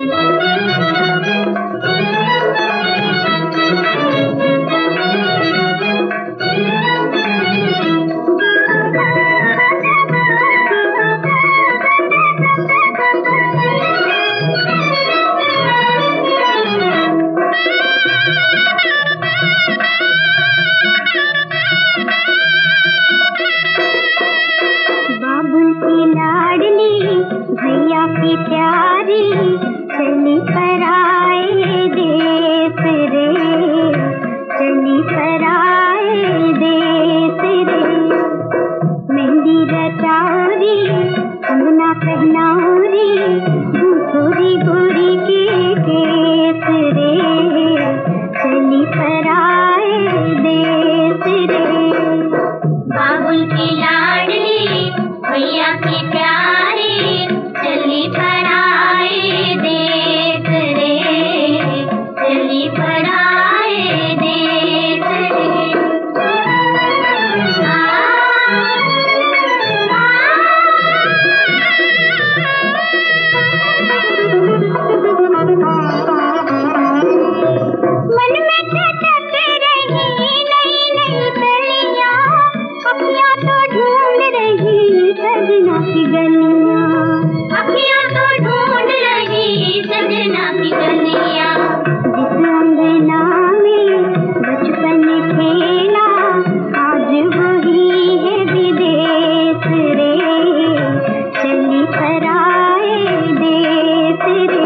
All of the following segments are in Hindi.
बाबुल की लाडली भैया की प्यारी चली पराए देश रे, चली पराए देश रे। मेहंदी रचारी कंगना पहनारी गोरी गोरी के केस रे, चली पराए देश रे। बाबुल की लाडली भैया की प्यारी चली पराए देश रे, चली पराए देश रे। मन में खटक रही नई नई कलियां, अखियां तो ढूंढ रही सजना की गलियां, अखियां तो ढूंढ रही सजना की गलियां। जिस अंगना में बचपन खेला आज वही है विदेश रे, चली पराए देश रे।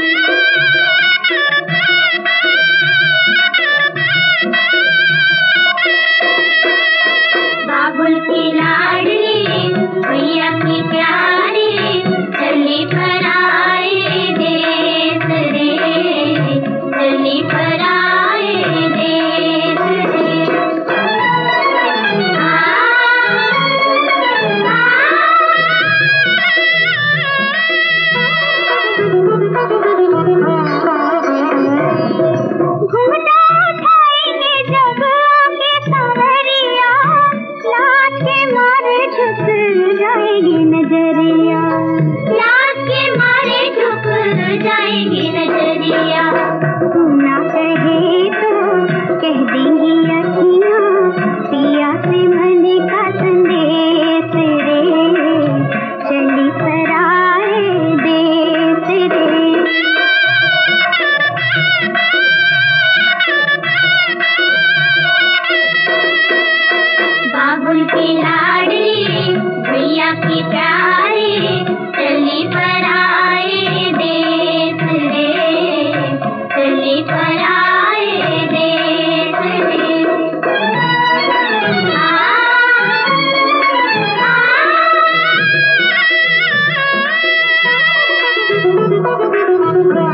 बाबुल की लाडली भैया की प्यारी चली पराए देश रे, चली पराए देश रे। घूमता उठाएंगे जब आगे सांवरिया, लाज के मारे झुक जाएगी नजरिया, लाज के मारे झुक जाएगी नजरिया। तू ना कहे तो कह देंगी अखियां पिया से मन का संदेश रे, चली पराए देश रे। बाबुल की लाडली भैया की प्यारी चली पराए देश रे, चली पराए देश रे। आ